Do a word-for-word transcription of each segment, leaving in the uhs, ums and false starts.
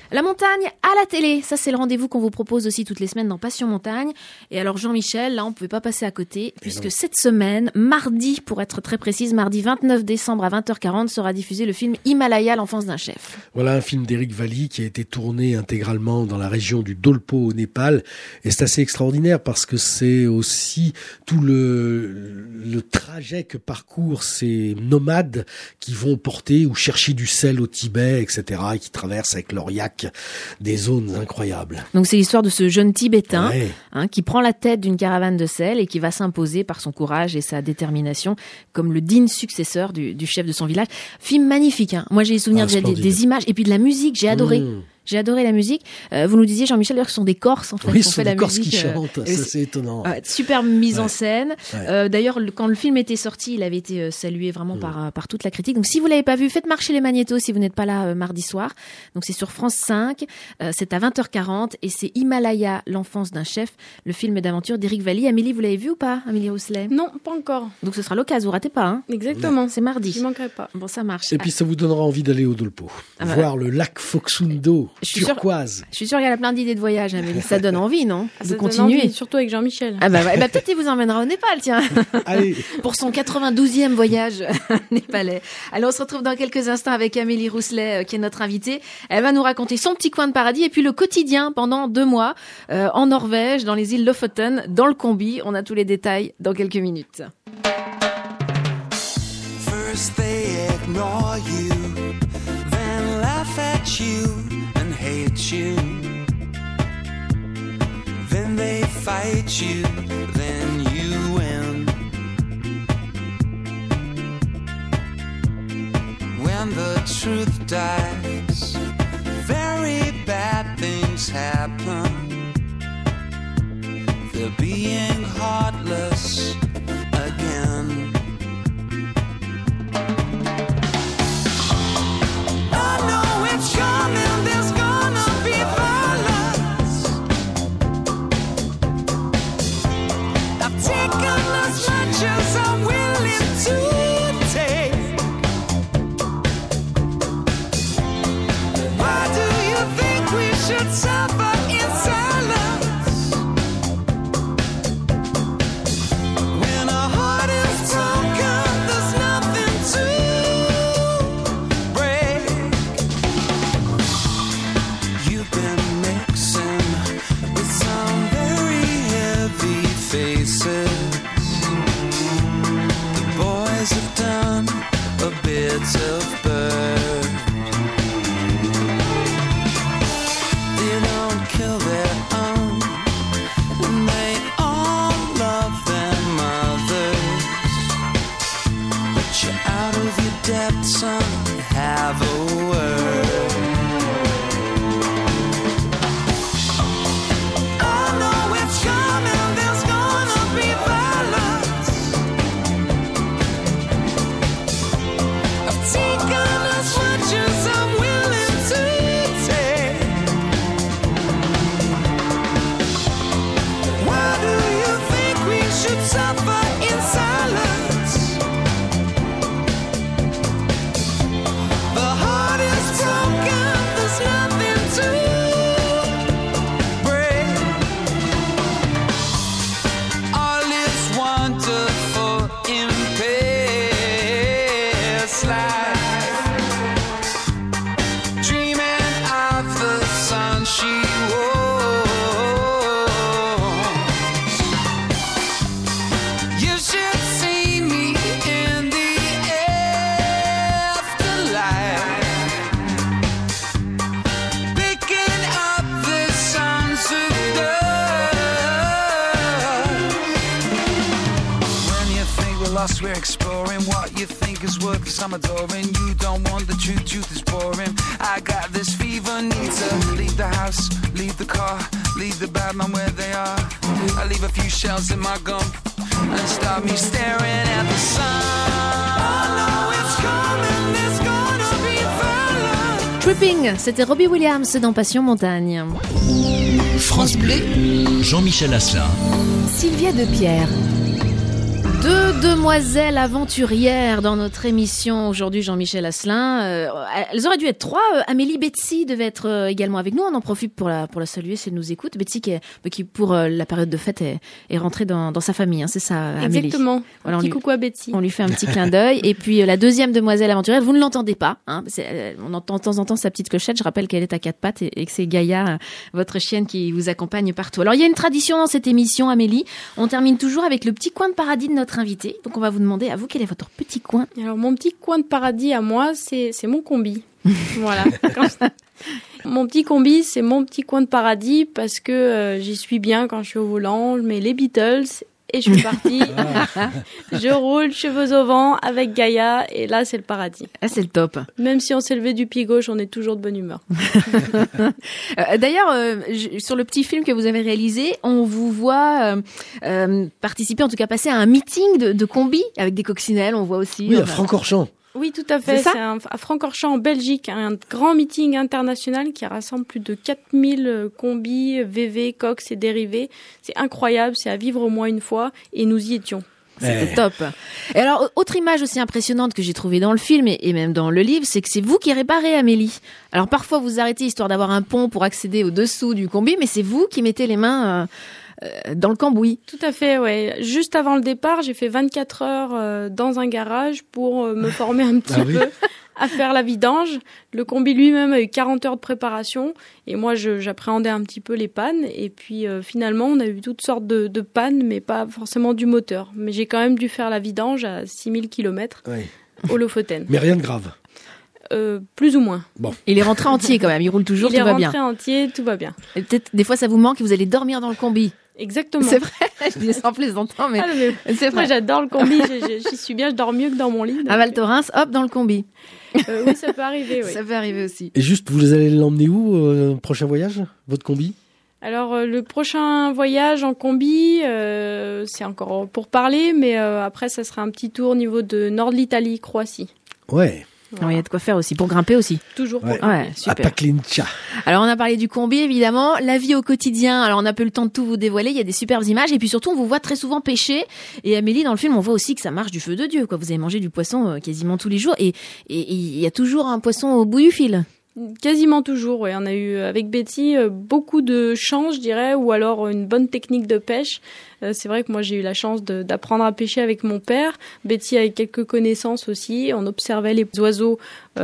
La montagne à la télé, ça c'est le rendez-vous qu'on vous propose aussi toutes les semaines dans Passion Montagne. Et alors Jean-Michel, là on ne pouvait pas passer à côté, puisque cette semaine, mardi pour être très précise, mardi vingt-neuf décembre à vingt heures quarante sera diffusé le film Himalaya, l'enfance d'un chef. Voilà un film d'Éric Valli qui a été tourné intégralement dans la région du Dolpo au Népal. Et c'est assez extraordinaire parce que c'est aussi tout le, le trajet que parcourent ces nomades qui vont porter ou chercher du sel au Tibet, et cetera, et qui traversent avec leur yak des zones incroyables. Donc c'est l'histoire de ce jeune Tibétain ouais. hein, qui prend la tête d'une caravane de sel et qui va s'imposer par son courage et sa détermination comme le digne successeur du, du chef de son village. Film magnifique. Hein. Moi j'ai les souvenirs ah, des, des images et puis de la musique. J'ai adoré. Mmh. J'ai adoré la musique. Euh, vous nous disiez, Jean-Michel, d'ailleurs, que ce sont des Corses, en fait. Oui, ce sont fait des la Corses musique, qui chantent. Euh, ça, c'est étonnant. Euh, superbe mise ouais. en scène. Ouais. Euh, d'ailleurs, le, quand le film était sorti, il avait été euh, salué vraiment mmh. par, euh, par toute la critique. Donc, si vous l'avez pas vu, faites marcher les magnétos si vous n'êtes pas là euh, mardi soir. Donc, c'est sur France cinq. Euh, c'est à vingt heures quarante et c'est Himalaya, l'enfance d'un chef, le film d'aventure d'Éric Valli. Amélie, vous l'avez vu ou pas, Amélie Rousselet? Non, pas encore. Donc, ce sera l'occasion. Vous ratez pas, hein? Exactement. Ouais. C'est mardi. Je manquerai pas. Bon, ça marche. Et puis, ça vous donnera envie d'aller au Dolpo. Ah bah, voir le lac Foxundo, turquoise. Sûr, je suis sûre qu'il y a plein d'idées de voyage, Amélie. Ça donne envie, non? Ça de continuer. Envie, surtout avec Jean-Michel. Ah bah, bah peut-être qu'il vous emmènera au Népal, tiens. Allez. Pour son quatre-vingt-douzième voyage népalais. Alors, on se retrouve dans quelques instants avec Amélie Rousselet, euh, qui est notre invitée. Elle va nous raconter son petit coin de paradis et puis le quotidien pendant deux mois euh, en Norvège, dans les îles Lofoten, dans le combi. On a tous les détails dans quelques minutes. First they ignore you, then laugh at you and hate you. Then they fight you, then you win. When the truth dies, very bad things happen. They're being heartless again. I know it's coming, there's gonna be violence. I've taken as much as I'm willing to take. Why do you think we should suffer in silence? When our heart is broken, there's nothing to break. You've been mixing with some very heavy faces. The boys have done a bit of bird. They don't kill their own, and they all love their mothers. But you're out of your depth, son, have a word. I know it's coming, there's gonna be violence. I've taken as much as I'm willing to take. Why do you think we should suffer in silence? The heart is broken, there's nothing to break. All is wonderful in past life. Dreaming of the sun she was. You should see me in the afterlife, picking up the sons of dust. When you think we're lost, we're exploring what you think is worth, cause I'm adoring. You don't want the truth, truth is boring. I got this fever, need to leave the house, leave the car, leave the bad man where they are. I leave a few shells in my gum and start me staring at the sun. I know it's coming, there's gonna be violence. Tripping, c'était Robbie Williams dans Passion Montagne. France Bleu, Jean-Michel Asselin. Sylvia Depierre. Deux demoiselles aventurières dans notre émission aujourd'hui, Jean-Michel Asselin. Euh, elles auraient dû être trois. Euh, Amélie Betsy devait être euh, également avec nous. On en profite pour la pour la saluer si elle nous écoute. Betsy qui, est, qui pour euh, la période de fête est, est rentrée dans, dans sa famille. Hein, c'est ça, Amélie. Exactement. Voilà, un petit lui, coucou à Betsy. On lui fait un petit clin d'œil. Et puis euh, la deuxième demoiselle aventurière, vous ne l'entendez pas. Hein, c'est, euh, on entend de temps en temps sa petite clochette. Je rappelle qu'elle est à quatre pattes et, et que c'est Gaïa, euh, votre chienne, qui vous accompagne partout. Alors il y a une tradition dans cette émission, Amélie. On termine toujours avec le petit coin de paradis de notre invité. Donc on va vous demander à vous quel est votre petit coin. Alors mon petit coin de paradis à moi, c'est c'est mon combi. Voilà. Mon petit combi, c'est mon petit coin de paradis parce que euh, j'y suis bien quand je suis au volant. Je mets les Beatles et je suis partie. Je roule cheveux au vent avec Gaïa et là c'est le paradis. Ah, c'est le top. Même si on s'est levé du pied gauche, on est toujours de bonne humeur. euh, d'ailleurs, euh, je, sur le petit film que vous avez réalisé, on vous voit euh, euh, participer, en tout cas passer à un meeting de, de combi avec des coccinelles. On voit aussi. Oui, euh, à Francorchamps. Oui, tout à fait. C'est ça C'est un, à Francorchamps, en Belgique, un grand meeting international qui rassemble plus de quatre mille combis, V V, cox et dérivés. C'est incroyable, c'est à vivre au moins une fois et nous y étions. C'était top. Et alors, autre image aussi impressionnante que j'ai trouvée dans le film et, et même dans le livre, c'est que c'est vous qui réparez, Amélie. Alors parfois vous arrêtez histoire d'avoir un pont pour accéder au dessous du combi, mais c'est vous qui mettez les mains euh, euh, dans le cambouis. Tout à fait, ouais. Juste avant le départ, j'ai fait vingt-quatre heures euh, dans un garage pour euh, me former un petit Ah oui. peu à faire la vidange. Le combi lui-même a eu quarante heures de préparation et moi je, j'appréhendais un petit peu les pannes et puis euh, finalement on a eu toutes sortes de, de pannes mais pas forcément du moteur. Mais j'ai quand même dû faire la vidange à six mille kilomètres Oui. au Lofoten. Mais rien de grave. Euh, plus ou moins. Bon. Il est rentré entier quand même, il roule toujours, Il tout est va bien. rentré entier, tout va bien. Et peut-être des fois ça vous manque et vous allez dormir dans le combi. Exactement. C'est vrai, je dis ça en plaisantant, mais Ah, mais c'est moi vrai. j'adore le combi, je- je- j'y suis bien, je dors mieux que dans mon lit. donc, À Val Thorens, hop, dans le combi. euh, oui, ça peut arriver, oui. Ça peut arriver aussi. Et juste, vous allez l'emmener où, euh, prochain voyage, votre combi? Alors euh, le prochain voyage en combi, euh, c'est encore pour parler, mais euh, après ça sera un petit tour au niveau de nord de l'Italie, Croatie. Ouais. Non, il y a de quoi faire aussi, pour grimper aussi. Toujours pour Ouais. parler. Ouais, À super. Paklincha. Alors on a parlé du combi évidemment, la vie au quotidien. Alors on n'a pas eu le temps de tout vous dévoiler, il y a des superbes images et puis surtout on vous voit très souvent pêcher. Et Amélie dans le film on voit aussi que ça marche du feu de Dieu quoi. Vous avez mangé du poisson euh, quasiment tous les jours et et et il y a toujours un poisson au bout du fil. Quasiment toujours, ouais. On a eu avec Betty euh, beaucoup de chance, je dirais, ou alors une bonne technique de pêche. Euh, c'est vrai que moi j'ai eu la chance de, d'apprendre à pêcher avec mon père. Betty avait quelques connaissances aussi. On observait les oiseaux,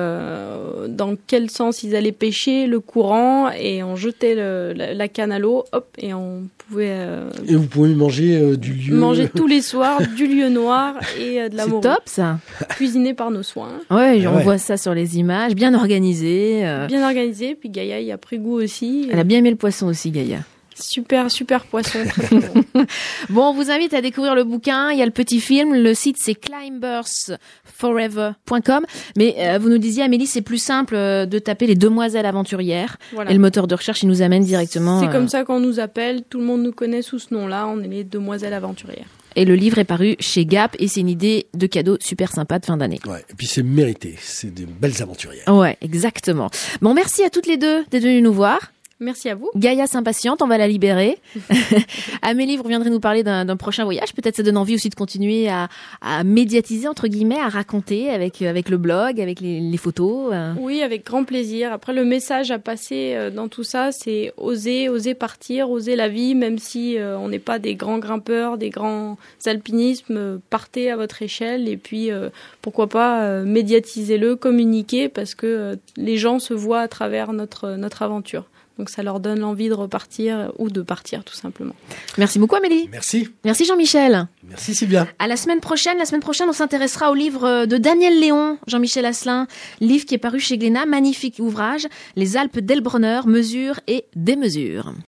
euh, dans quel sens ils allaient pêcher, le courant, et on jetait le, la, la canne à l'eau, hop, et on pouvait euh, Et vous pouvez manger euh, du lieu. manger tous les soirs du lieu noir et euh, de la C'est morue, top ça. cuisiné par nos soins. Ouais, Ah on ouais. voit ça sur les images, bien organisé. euh, Bien organisé, puis Gaïa y a pris goût aussi. Elle a bien aimé le poisson aussi, Gaïa. Super, super poisson, très, très bon. Bon, on vous invite à découvrir le bouquin. Il y a le petit film. Le site, c'est climbers forever point com. Mais euh, vous nous disiez, Amélie, c'est plus simple euh, de taper les demoiselles aventurières. Voilà. Et le moteur de recherche, il nous amène directement. C'est euh, comme ça qu'on nous appelle, tout le monde nous connaît sous ce nom-là, on est les demoiselles aventurières. Et le livre est paru chez Gap. Et c'est une idée de cadeau super sympa de fin d'année. Ouais. Et puis c'est mérité. C'est de belles aventurières. Ouais, exactement. Bon, merci à toutes les deux d'être venues nous voir. Merci à vous. Gaïa s'impatiente, on va la libérer. Amélie, vous reviendrez nous parler d'un, d'un prochain voyage. Peut-être ça donne envie aussi de continuer à, à médiatiser, entre guillemets, à raconter avec, avec le blog, avec les, les photos. euh. Oui, avec grand plaisir. Après, le message à passer euh, dans tout ça, c'est oser, oser partir, oser la vie, même si euh, on n'est pas des grands grimpeurs, des grands alpinismes. euh, Partez à votre échelle et puis, euh, pourquoi pas, euh, médiatisez-le, communiquez, parce que euh, les gens se voient à travers notre, notre aventure. Donc ça leur donne l'envie de repartir ou de partir tout simplement. Merci beaucoup, Amélie. Merci. Merci, Jean-Michel. Merci Sylvia. À la semaine prochaine. La semaine prochaine, on s'intéressera au livre de Daniel Léon, Jean-Michel Asselin, livre qui est paru chez Glénat, magnifique ouvrage, Les Alpes d'Elbronner, mesures et démesures.